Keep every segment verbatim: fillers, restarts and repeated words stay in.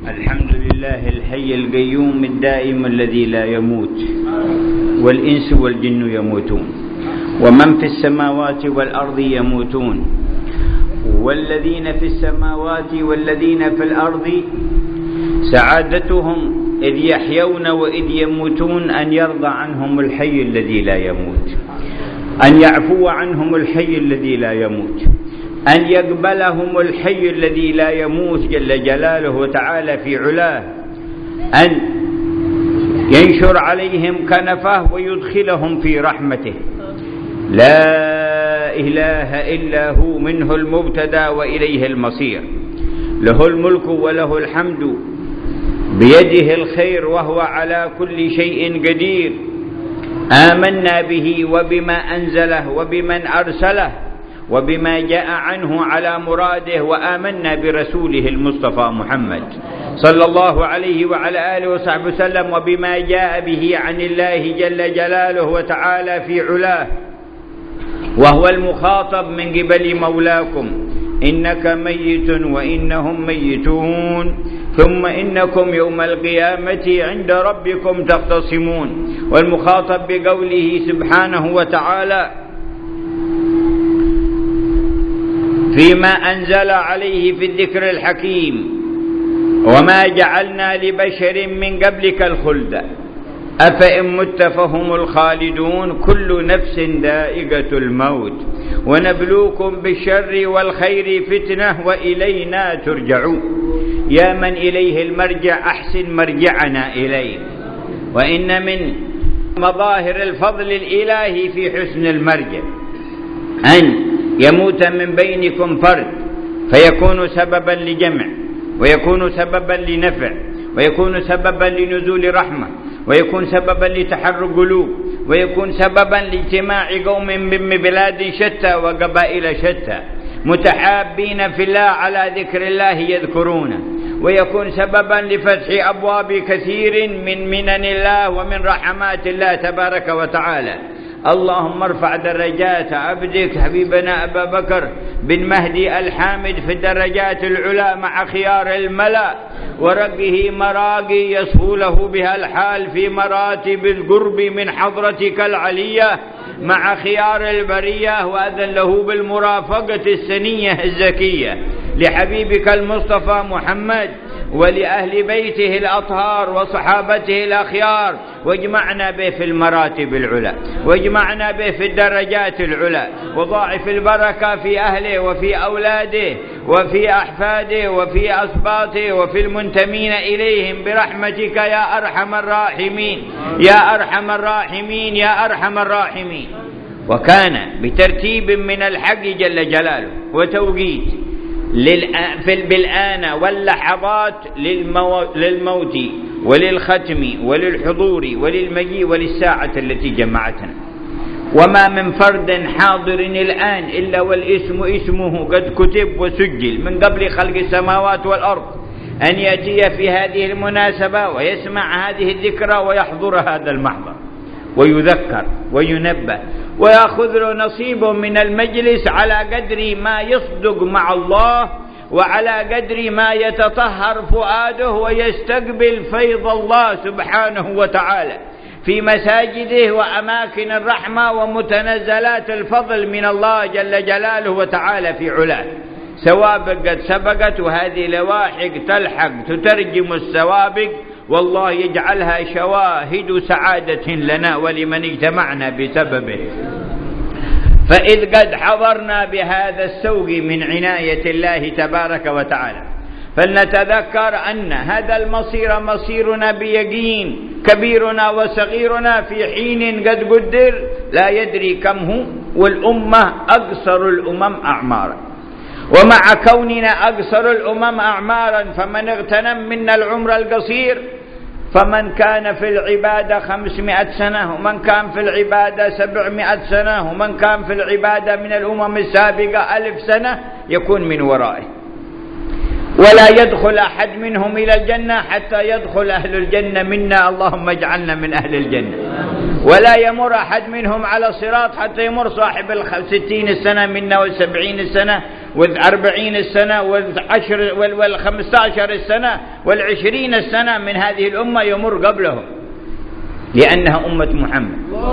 الحمد لله الحي القيوم الدائم الذي لا يموت، والإنس والجن يموتون، ومن في السماوات والأرض يموتون، والذين في السماوات والذين في الأرض سعادتهم إذ يحيون وإذ يموتون أن يرضى عنهم الحي الذي لا يموت، أن يعفو عنهم الحي الذي لا يموت، أن يقبلهم الحي الذي لا يموت جل جلاله وتعالى في علاه، أن ينشر عليهم كنفه ويدخلهم في رحمته. لا إله إلا هو، منه المبتدأ وإليه المصير، له الملك وله الحمد، بيده الخير وهو على كل شيء قدير. آمنا به وبما أنزله وبمن أرسله وبما جاء عنه على مراده، وآمنا برسوله المصطفى محمد صلى الله عليه وعلى آله وصحبه وسلم وبما جاء به عن الله جل جلاله وتعالى في علاه، وهو المخاطب من قبل مولاكم: إنك ميت وإنهم ميتون، ثم إنكم يوم القيامة عند ربكم تختصمون. والمخاطب بقوله سبحانه وتعالى فيما أنزل عليه في الذكر الحكيم: وما جعلنا لبشر من قبلك الخلد أفإن مت فهم الخالدون، كل نفس ذائقة الموت، ونبلوكم بالشر والخير فتنة وإلينا ترجعون. يا من إليه المرجع أحسن مرجعنا إليه. وإن من مظاهر الفضل الإلهي في حسن المرجع أن يموت من بينكم فرد فيكون سببا لجمع، ويكون سببا لنفع، ويكون سببا لنزول رحمة، ويكون سببا لتحرك قلوب، ويكون سببا لاجتماع قوم من بلاد شتى وقبائل شتى متحابين في الله على ذكر الله يذكرونه، ويكون سببا لفتح أبواب كثير من منن الله ومن رحمات الله تبارك وتعالى. اللهم ارفع درجات عبدك حبيبنا أبا بكر بن مهدي الحامد في الدرجات العلى مع خيار الملأ، ورقه مراقي يصفو له بها الحال في مراتب القرب من حضرتك العلية مع خيار البرية، وأذن له بالمرافقة السنية الزكية لحبيبك المصطفى محمد ولأهل بيته الأطهار وصحابته الأخيار، واجمعنا به في المراتب العلى، واجمعنا به في الدرجات العلى، وضاعف البركة في أهله وفي أولاده وفي أحفاده وفي أسباطه وفي المنتمين إليهم برحمتك يا أرحم الراحمين يا أرحم الراحمين يا أرحم الراحمين. وكان بترتيب من الحق جل جلاله وتوقيت بالآن واللحظات للموت وللختم وللحضور وللمجيء وللساعة التي جمعتنا. وما من فرد حاضر الآن إلا والاسم اسمه قد كتب وسجل من قبل خلق السماوات والأرض أن يأتي في هذه المناسبة ويسمع هذه الذكرى ويحضر هذا المحضر ويذكر وينبه ويأخذ له نصيب من المجلس على قدر ما يصدق مع الله، وعلى قدر ما يتطهر فؤاده ويستقبل فيض الله سبحانه وتعالى في مساجده وأماكن الرحمة ومتنزلات الفضل من الله جل جلاله وتعالى في علاه. سوابق قد سبقت، وهذه لواحق تلحق تترجم السوابق، والله يجعلها شواهد سعادة لنا ولمن اجتمعنا بسببه. فإذ قد حضرنا بهذا السوق من عناية الله تبارك وتعالى، فلنتذكر أن هذا المصير مصيرنا بيقين، كبيرنا وصغيرنا في حين قد قدر لا يدري كم هو، والأمة أقصر الأمم أعمارا، ومع كوننا أقصر الأمم أعمارا فمن اغتنم منا العمر القصير، فمن كان في العبادة خمسمائة سنة، ومن كان في العبادة سبعمائة سنة، ومن كان في العبادة من الأمم السابقة ألف سنة يكون من ورائه، ولا يدخل أحد منهم إلى الجنة حتى يدخل أهل الجنة منا، اللهم اجعلنا من أهل الجنة، ولا يمر أحد منهم على الصراط حتى يمر صاحب الستين السنة منا والسبعين السنة والأربعين السنة والعشر والخمسة عشر السنة والعشرين السنة من هذه الأمة يمر قبلهم، لأنها أمة محمد،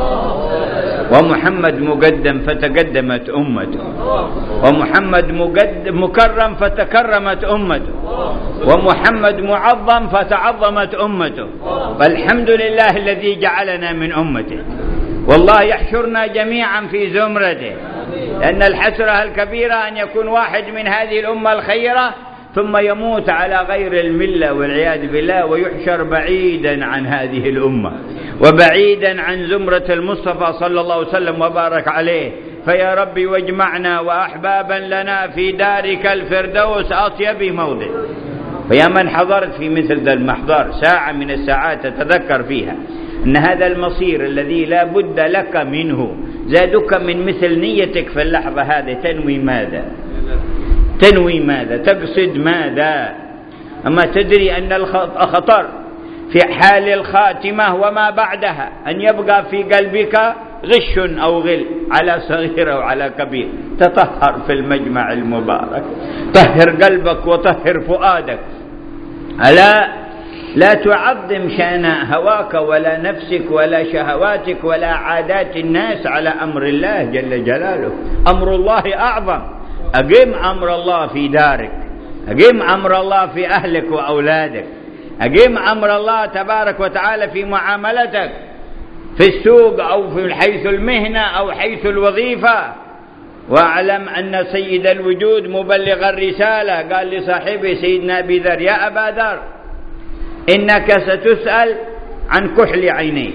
ومحمد مقدم فتقدمت أمته، ومحمد مكرم فتكرمت أمته، ومحمد معظم فتعظمت أمته. فالحمد لله الذي جعلنا من أمته، والله يحشرنا جميعا في زمرته، لأن الحسرة الكبيرة أن يكون واحد من هذه الأمة الخيرة ثم يموت على غير الملة والعياذ بالله، ويحشر بعيدا عن هذه الأمة وبعيدا عن زمرة المصطفى صلى الله عليه وسلم وبارك عليه. فيا ربي واجمعنا وأحبابا لنا في دارك الفردوس أطيب موضع. فيا من حضرت في مثل ذا المحضر ساعة من الساعات تتذكر فيها أن هذا المصير الذي لا بد لك منه زادك من مثل نيتك في اللحظة هذه. تنوي ماذا؟ تنوي ماذا؟ تقصد ماذا؟ أما تدري أن الخطر في حال الخاتمة وما بعدها أن يبقى في قلبك غش أو غل على صغير أو على كبير. تطهر في المجمع المبارك، طهر قلبك وطهر فؤادك. ألا لا تعظم شأن هواك ولا نفسك ولا شهواتك ولا عادات الناس على أمر الله جل جلاله. أمر الله أعظم. أقيم أمر الله في دارك، أقيم أمر الله في أهلك وأولادك، أقيم أمر الله تبارك وتعالى في معاملتك في السوق أو في حيث المهنة أو حيث الوظيفة. واعلم أن سيد الوجود مبلغ الرسالة قال لصاحبه سيدنا أبي ذر: يا أبا ذر إنك ستسأل عن كحل عينيك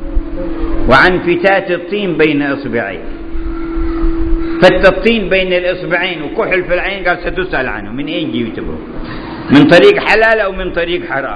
وعن فتات الطين بين إصبعيك. فت الطين بين الإصبعين وكحل في العين قال ستسأل عنه. من أين جيبته؟ من طريق حلال أو من طريق حرام؟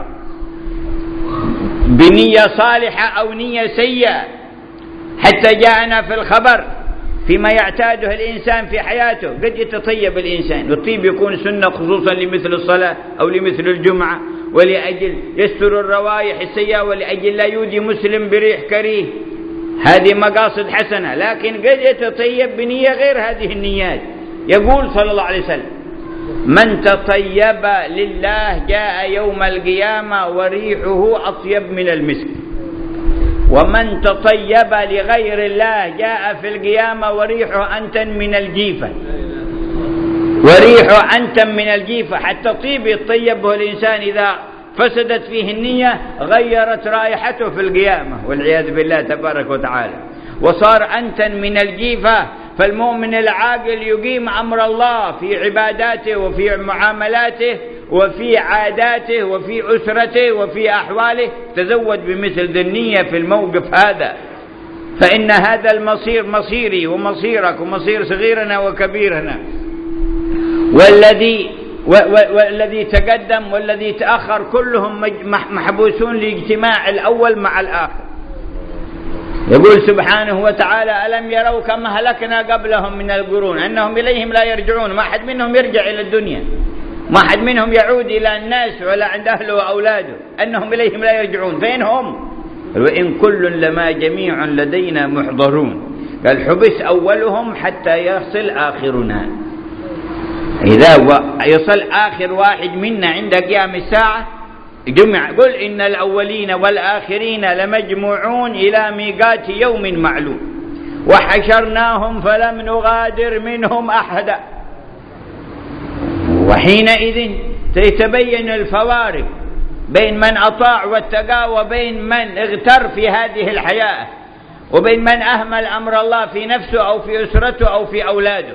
بنية صالحة أو نية سيئة؟ حتى جاءنا في الخبر فيما يعتاده الإنسان في حياته قد يتطيب الإنسان، والطيب يكون سنة خصوصا لمثل الصلاة أو لمثل الجمعة، ولأجل يستر الروائح السيئة، ولأجل لا يودي مسلم بريح كريه. هذه مقاصد حسنة، لكن قد يتطيب بنية غير هذه النيات. يقول صلى الله عليه وسلم: من تطيب لله جاء يوم القيامة وريحه أطيب من المسك، ومن تطيب لغير الله جاء في القيامة وريحه أنتن من الجيفة. وريحه أنتن من الجيفة. حتى طيب يطيبه الإنسان إذا فسدت فيه النية غيرت رائحته في القيامة والعياذ بالله تبارك وتعالى، وصار أنتن من الجيفة. فالمؤمن العاقل يقيم أمر الله في عباداته وفي معاملاته وفي عاداته وفي أسرته وفي أحواله. تزود بمثل ذي النية في الموقف هذا، فإن هذا المصير مصيري ومصيرك ومصير صغيرنا وكبيرنا، والذي والذي تقدم والذي تأخر كلهم محبوسون لاجتماع الأول مع الآخر. يقول سبحانه وتعالى: ألم يروا كما هلكنا قبلهم من القرون أنهم إليهم لا يرجعون. ما أحد منهم يرجع إلى الدنيا، ما أحد منهم يعود إلى الناس ولا عند أهله وأولاده، أنهم إليهم لا يرجعون. فين هم؟ وإن كل لما جميع لدينا محضرون. قال: حبس أولهم حتى يصل آخرنا. إذا يصل آخر واحد منا عند قيام الساعة جمع. قل إن الأولين والآخرين لمجموعون إلى ميقات يوم معلوم وحشرناهم فلم نغادر منهم أحدا. وحينئذ تتبين الفوارق بين من أطاع واتقى وبين من اغتر في هذه الحياة، وبين من أهمل أمر الله في نفسه أو في أسرته أو في أولاده.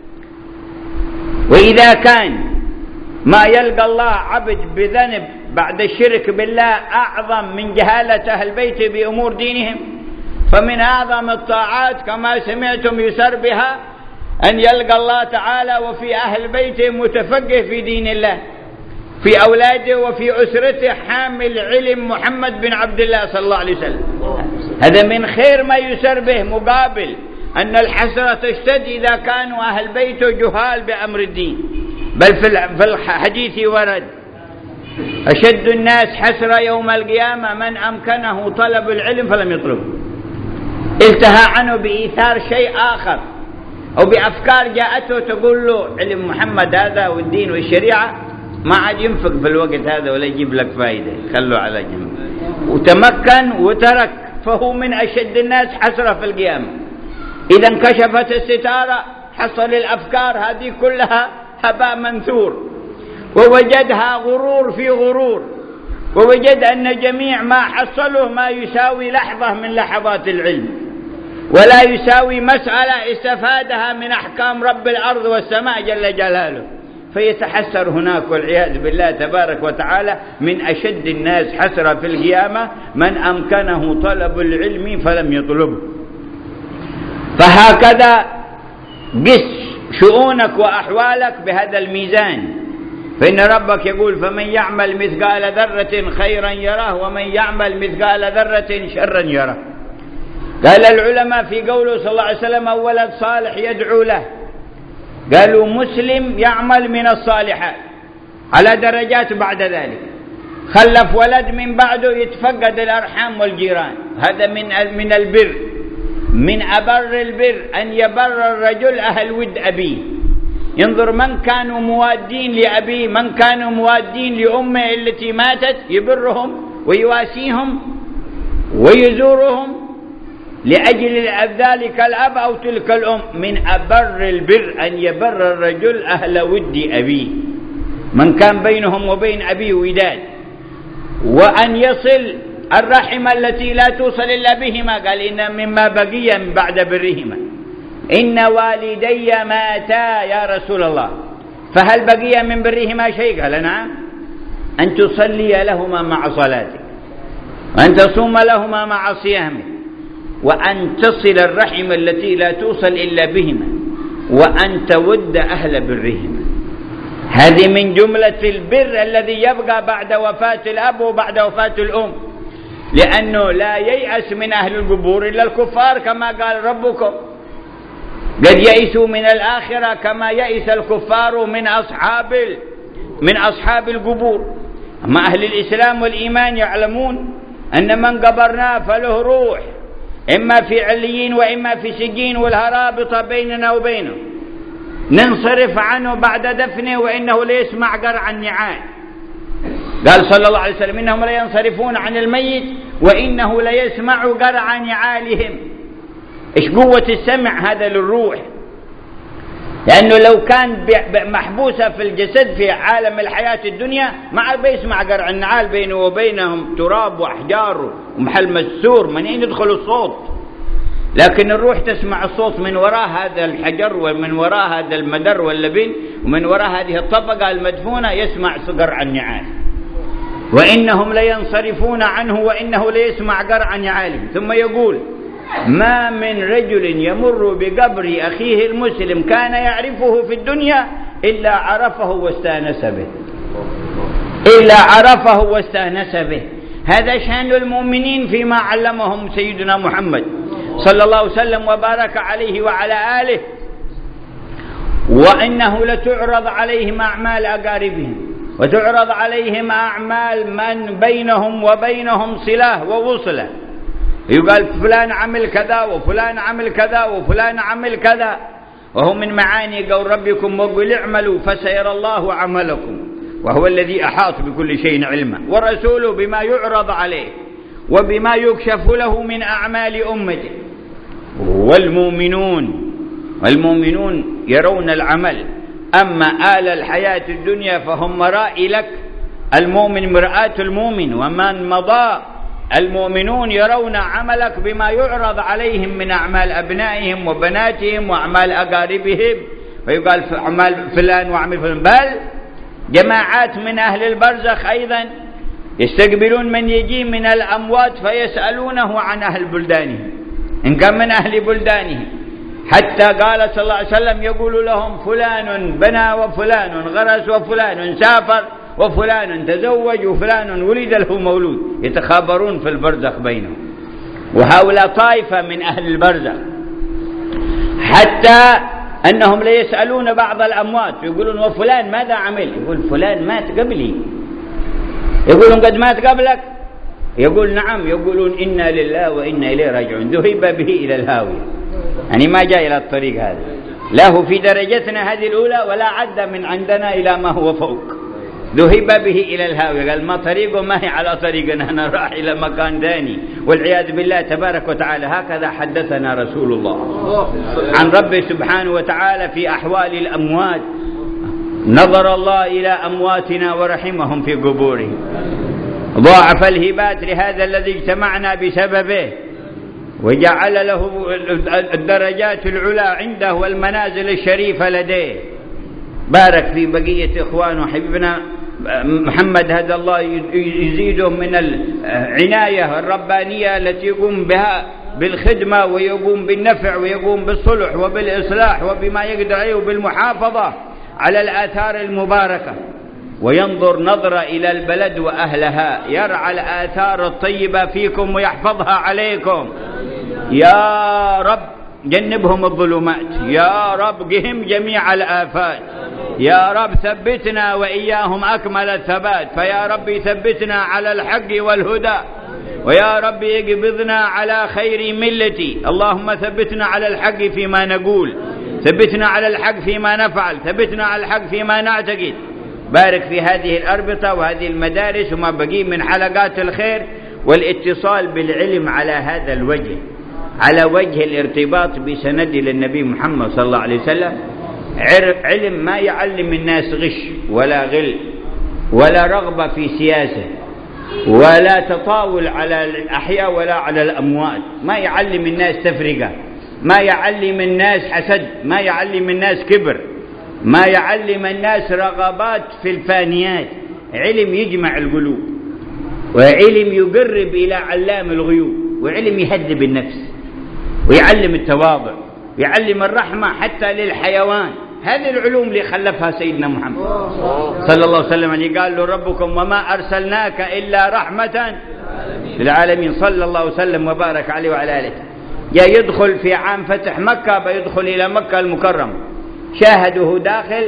وإذا كان ما يلقى الله عبد بذنب بعد الشرك بالله أعظم من جهالة أهل بيته بأمور دينهم، فمن أعظم الطاعات كما سمعتم يسر بها أن يلقى الله تعالى وفي أهل بيته متفقه في دين الله، في أولاده وفي أسرته حامل علم محمد بن عبد الله صلى الله عليه وسلم. هذا من خير ما يسر به، مقابل أن الحسرة تشتد إذا كانوا أهل بيته جهال بأمر الدين. بل في الحديث ورد: أشد الناس حسرة يوم القيامة من أمكنه طلب العلم فلم يطلبه، التهى عنه بإيثار شيء آخر أو بأفكار جاءته تقول له علم محمد هذا والدين والشريعة ما عاد ينفق في الوقت هذا ولا يجيب لك فائدة، خلوا على جنب. وتمكن وترك، فهو من أشد الناس حسرة في القيامة. إذا انكشفت الستارة حصل الأفكار هذه كلها هباء منثور، ووجدها غرور في غرور، ووجد أن جميع ما حصله ما يساوي لحظة من لحظات العلم، ولا يساوي مسألة استفادها من أحكام رب الأرض والسماء جل جلاله، فيتحسر هناك والعياذ بالله تبارك وتعالى. من أشد الناس حسرة في القيامة من أمكنه طلب العلم فلم يطلبه. فهكذا قس شؤونك وأحوالك بهذا الميزان، فإن ربك يقول فمن يعمل مثقال ذرة خيرا يره ومن يعمل مثقال ذرة شرا يره. قال العلماء في قوله صلى الله عليه وسلم ولد صالح يدعو له، قالوا مسلم يعمل من الصالحات على درجات، بعد ذلك خلف ولد من بعده يتفقد الأرحام والجيران، هذا من من البر. من أبر البر أن يبر الرجل أهل ود أبيه، ينظر من كانوا موادين لأبيه، من كانوا موادين لأمه التي ماتت، يبرهم ويواسيهم ويزورهم لأجل ذلك الأب أو تلك الأم. من أبر البر أن يبر الرجل أهل ود أبيه، من كان بينهم وبين أبيه وداد، وأن يصل الرحم التي لا توصل إلا بهما. قال إن مما بقي من بعد برهما إن والدي ماتا يا رسول الله، فهل بقي من برهما شيء؟ قال نعم، أن تصلي لهما مع صلاتك، وأن تصوم لهما مع صيامك، وأن تصل الرحم التي لا توصل إلا بهما، وأن تود أهل برهما. هذه من جملة البر الذي يبقى بعد وفاة الأب وبعد وفاة الأم، لأنه لا ييأس من أهل القبور إلا الكفار كما قال ربكم، قد يئسوا من الآخرة كما يئس الكفار من أصحاب من أصحاب القبور. أما أهل الإسلام والإيمان يعلمون أن من قبرناه فله روح، إما في عليين وإما في سجين، والهرابط بيننا وبينه، ننصرف عنه بعد دفنه وإنه ليسمع قرع النعال. قال صلى الله عليه وسلم إنهم لا ينصرفون عن الميت وإنه ليسمع قرع نعالهم. إيش قوة السمع هذا للروح، لأنه لو كان محبوسة في الجسد في عالم الحياة الدنيا ما عاد بيسمع قرع النعال، بينه وبينهم تراب وأحجار ومحل مسور، منين يدخل الصوت؟ لكن الروح تسمع الصوت من وراء هذا الحجر ومن وراء هذا المدر واللبن ومن وراء هذه الطبقة المدفونة، يسمع قرع النعال. وإنهم لينصرفون عنه وإنه ليسمع قرع نعالهم. ثم يقول ما من رجل يمر بقبر أخيه المسلم كان يعرفه في الدنيا إلا عرفه واستأنس به، إلا عرفه واستأنس به. هذا شأن المؤمنين فيما علمهم سيدنا محمد صلى الله عليه وسلم وبارك عليه وعلى آله. وإنه لتعرض عليهم أعمال أقاربهم، وتعرض عليهم أعمال من بينهم وبينهم صلة ووصلة، يقال فلان عمل كذا وفلان عمل كذا وفلان عمل كذا، وهو من معاني قول ربكم وقل اعملوا فسيرى الله عملكم وهو الذي أحاط بكل شيء علما، ورسوله بما يعرض عليه وبما يكشف له من أعمال أمته. والمؤمنون والمؤمنون يرون العمل، أما آل الحياة الدنيا فهم مرائي لك. المؤمن مرآة المؤمن، ومن مضى المؤمنون يرون عملك بما يعرض عليهم من أعمال أبنائهم وبناتهم وأعمال أقاربهم، فيقال في أعمال فلان وعمل فلان. بل جماعات من أهل البرزخ أيضا يستقبلون من يجي من الأموات فيسألونه عن أهل بلدانهم إن كان من أهل بلدانهم، حتى قال صلى الله عليه وسلم يقول لهم فلان بنى وفلان غرس وفلان سافر وفلان تزوج وفلان ولد له مولود، يتخابرون في البرزخ بينهم. وهؤلاء طائفة من أهل البرزخ، حتى أنهم ليسألون بعض الأموات يقولون وفلان ماذا عمل؟ يقول فلان مات قبلي. يقولون قد مات قبلك؟ يقول نعم. يقولون إنا لله وإنا إليه راجعون، ذهب به إلى الهاوية، يعني ما جاء إلى الطريق هذا. له في درجتنا هذه الأولى ولا عد من عندنا إلى ما هو فوق، ذهب به إلى الهاوية، قال ما طريقه ما هي على طريقنا، أنا راح إلى مكان ثاني والعياذ بالله تبارك وتعالى. هكذا حدثنا رسول الله عن ربه سبحانه وتعالى في أحوال الأموات. نظر الله إلى أمواتنا ورحمهم في قبورهم، ضاعف الهبات لهذا الذي اجتمعنا بسببه، وجعل له الدرجات العلى عنده والمنازل الشريفة لديه. بارك في بقية إخوانه حبيبنا محمد، هذا الله يزيده من العناية الربانية التي يقوم بها بالخدمة ويقوم بالنفع ويقوم بالصلح وبالإصلاح وبما يقدر عليه وبالمحافظة على الآثار المباركة، وينظر نظرة إلى البلد وأهلها، يرعى الآثار الطيبة فيكم ويحفظها عليكم. يا رب جنبهم الظلمات، يا رب قهم جميع الآفات، يا رب ثبتنا وإياهم أكمل الثبات، فيا رب ثبتنا على الحق والهدى، ويا رب اقبضنا على خير ملتي. اللهم ثبتنا على الحق فيما نقول، ثبتنا على الحق فيما نفعل، ثبتنا على الحق فيما نعتقد. بارك في هذه الأربطة وهذه المدارس وما بقي من حلقات الخير والاتصال بالعلم على هذا الوجه، على وجه الارتباط بسند للنبي محمد صلى الله عليه وسلم، علم ما يعلم الناس غش ولا غل ولا رغبة في سياسة ولا تطاول على الأحياء ولا على الأموات، ما يعلم الناس تفرقة، ما يعلم الناس حسد، ما يعلم الناس كبر، ما يعلم الناس رغبات في الفانيات. علم يجمع القلوب، وعلم يقرب إلى علام الغيوب، وعلم يهذب النفس ويعلم التواضع ويعلم الرحمة حتى للحيوان. هذه العلوم اللي خلفها سيدنا محمد صلى الله عليه وسلم، اللي قال له ربكم وما أرسلناك إلا رحمة للعالمين، صلى الله وسلم وبارك عليه وعلى آله. جاء يدخل في عام فتح مكة، بيدخل إلى مكة المكرمة، شاهده داخل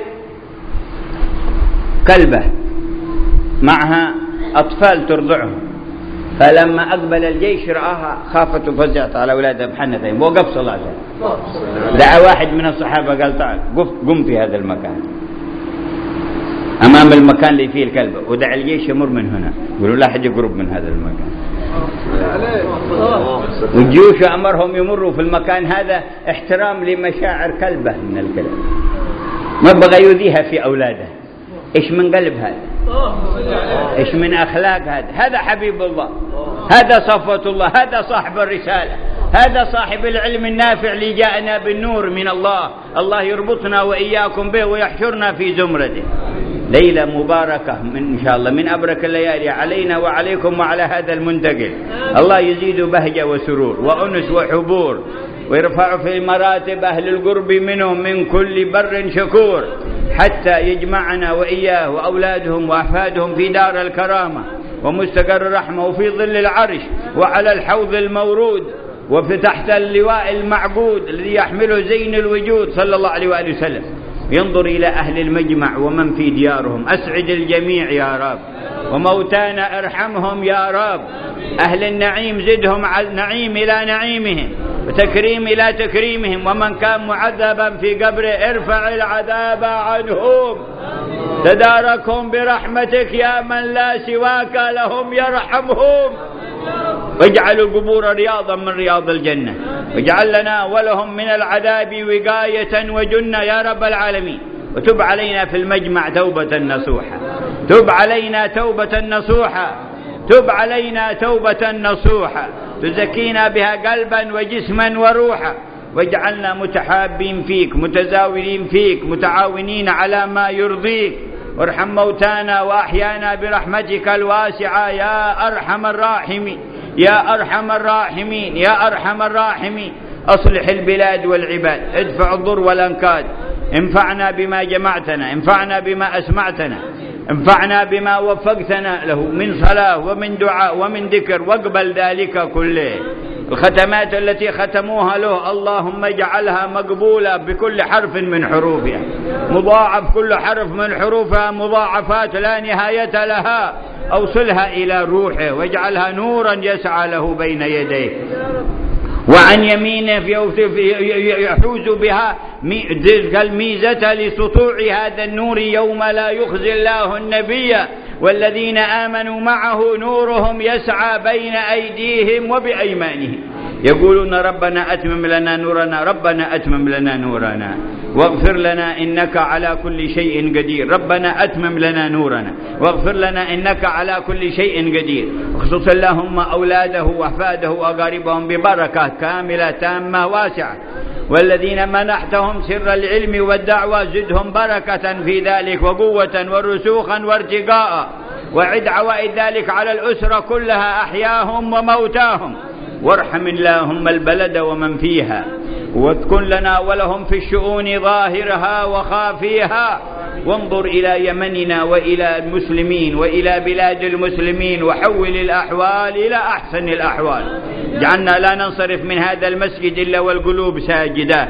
كلبة معها أطفال ترضعهم، فلما أقبل الجيش رآها خافت وفزعت على أولادها بحنتين، وقف صلى الله عليه وسلم، دعا واحد من الصحابة قال تعال قم في هذا المكان أمام المكان اللي فيه الكلبة، ودع الجيش يمر من هنا، يقولوا لا حد يقرب من هذا المكان. والجيوش أمرهم يمروا في المكان هذا احترام لمشاعر كلبة من الكلب، ما بغى يؤذيها في أولاده. إيش من قلب هذا؟ إيش من أخلاق هذا؟ هذا حبيب الله، هذا صفوة الله، هذا صاحب الرسالة، هذا صاحب العلم النافع اللي جاءنا بالنور من الله. الله يربطنا وإياكم به ويحشرنا في زمرته. ليلة مباركة من إن شاء الله من أبرك الليالي علينا وعليكم وعلى هذا المنتقل. الله يزيد بهجة وسرور وأنس وحبور، ويرفع في مراتب أهل القرب منهم من كل بر شكور، حتى يجمعنا وإياه وأولادهم وأحفادهم في دار الكرامة ومستقر الرحمة وفي ظل العرش وعلى الحوض المورود وفي تحت اللواء المعبود الذي يحمله زين الوجود صلى الله عليه وآله وسلم. ينظر إلى أهل المجمع ومن في ديارهم، أسعد الجميع يا رب، وموتانا ارحمهم يا رب. أهل النعيم زدهم نعيم إلى نعيمهم وتكريم إلى تكريمهم، ومن كان معذبا في قبره ارفع العذاب عنهم، تداركهم برحمتك يا من لا سواك لهم يرحمهم، واجعل القبور رياضا من رياض الجنة، واجعل لنا ولهم من العذاب وقاية وجنة يا رب العالمين. وتب علينا في المجمع توبة نصوحة، تب علينا توبة نصوحة، تب علينا توبة نصوحة تزكينا بها قلبا وجسما وروحا، واجعلنا متحابين فيك متزاورين فيك متعاونين على ما يرضيك. وارحم موتانا وأحيانا برحمتك الواسعة يا أرحم الراحمين، يا أرحم الراحمين، يا أرحم الراحمين. أصلح البلاد والعباد، ادفع الضر والأنكاد، انفعنا بما جمعتنا، انفعنا بما أسمعتنا، انفعنا بما وفقتنا له من صلاة ومن دعاء ومن ذكر، واقبل ذلك كله. الختمات التي ختموها له اللهم اجعلها مقبولة بكل حرف من حروفها، مضاعف كل حرف من حروفها مضاعفات لا نهاية لها. أوصلها إلى روحه واجعلها نورا يسعى له بين يديه، وعن يمينه يحوز بها تلك الميزة لسطوع هذا النور يوم لا يخزي الله النبي والذين آمنوا معه نورهم يسعى بين أيديهم وبأيمانهم يقولون ربنا أتمم لنا نورنا ربنا أتمم لنا نورنا واغفر لنا إنك على كل شيء قدير ربنا أتمم لنا نورنا واغفر لنا إنك على كل شيء قدير. اخصص اللهم أولاده وأحفاده وأقاربهم ببركة كاملة تامة واسعة والذين منحتهم سر العلم والدعوة زدهم بركة في ذلك وقوة ورسوخا وارتقاء وعد عوائد ذلك على الأسرة كلها أحياهم وموتاهم وارحم اللهم البلد ومن فيها وتكن لنا ولهم في الشؤون ظاهرها وخافيها وانظر إلى يمننا وإلى المسلمين وإلى بلاد المسلمين وحول الأحوال إلى أحسن الأحوال. جعلنا لا ننصرف من هذا المسجد إلا والقلوب ساجدة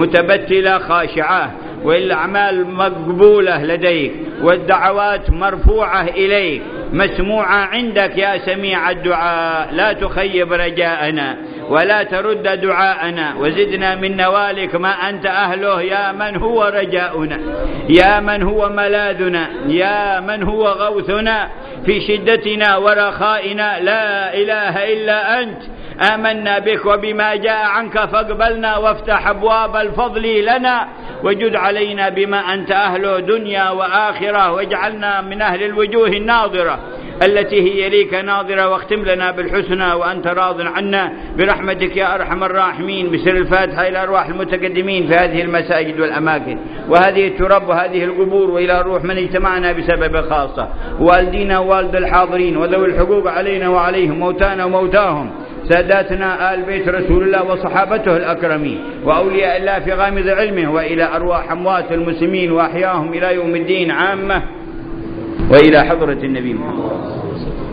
متبتلة خاشعة والأعمال مقبولة لديك والدعوات مرفوعة إليك مسموعة عندك يا سميع الدعاء. لا تخيب رجاءنا ولا ترد دعاءنا وزدنا من نوالك ما أنت أهله يا من هو رجاؤنا يا من هو ملاذنا يا من هو غوثنا في شدتنا ورخائنا. لا إله إلا أنت آمنا بك وبما جاء عنك فاقبلنا وافتح أبواب الفضل لنا وجد علينا بما أنت أهله دنيا وآخرة واجعلنا من أهل الوجوه الناظرة التي هي ليك ناظرة واختم لنا بالحسنى وأنت راض عنا برحمتك يا أرحم الراحمين. بسر الفاتحة إلى أرواح المتقدمين في هذه المساجد والأماكن وهذه التراب وهذه القبور وإلى روح من اجتمعنا بسبب خاصة والدينا ووالد الحاضرين وذوي الحقوق علينا وعليهم موتانا وموتاهم ساداتنا آل بيت رسول الله وصحابته الأكرمين وأولياء الله في غامض علمه وإلى أرواح أموات المسلمين وأحياهم إلى يوم الدين عامة وإلى حضرة النبي محمد.